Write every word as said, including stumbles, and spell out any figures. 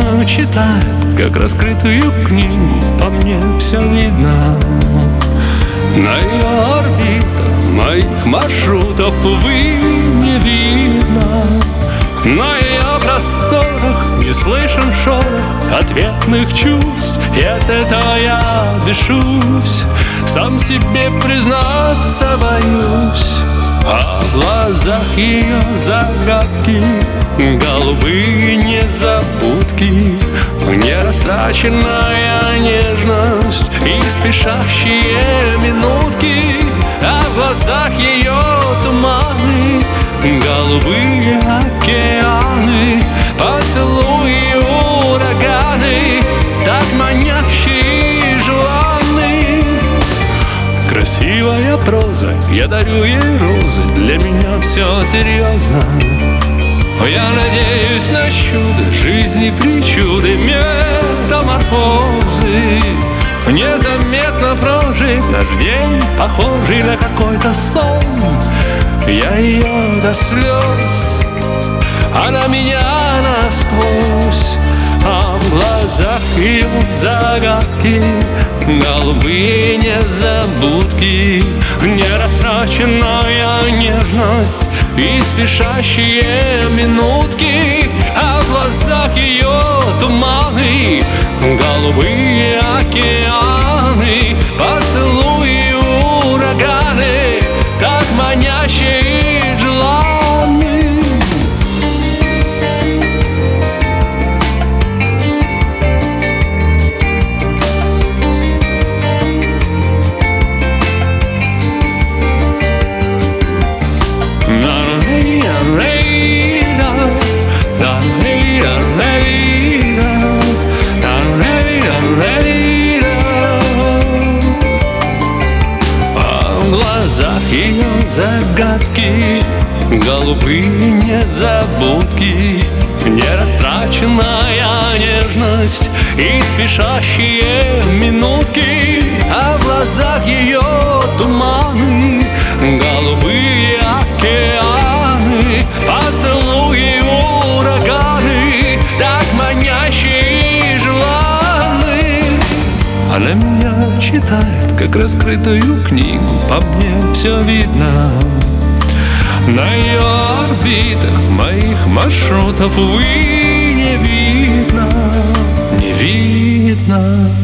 меня читает, как раскрытую книгу, по мне все видно. На ее орбитах моих маршрутов, увы, не видно. На ее просторах не слышен шорох ответных чувств, и от этого я дышусь, сам себе признаться боюсь. А в глазах ее загадки, голубые незабудки, нерастраченная нежность и спешащие минутки. А в глазах ее туманы, голубые океаны, поцелуи, ураганы, так манящие и желанны. Красивая проза, я дарю ей розы, для меня все серьезно. Я надеюсь на чудо жизни, причуды, метаморфозы. Незаметно прожить наш день, похожий на какой-то сон. Я ее до слез, она меня насквозь. А в глазах ее загадки, голубые незабудки, нерастраченная нежность и спешащие минутки. А в глазах ее туманы, голубые океаны, поцелуи, ураганы, так манящие и желанны. В глазах ее загадки, голубые незабудки, нерастраченная нежность и спешащие минутки. А в глазах ее туманы, голубые океаны, поцелуи, ураганы, так манящие и желанны. Она меня читает, как раскрытую книгу, по мне все видно. На ее орбитах моих маршрутов, увы, не видно, не видно.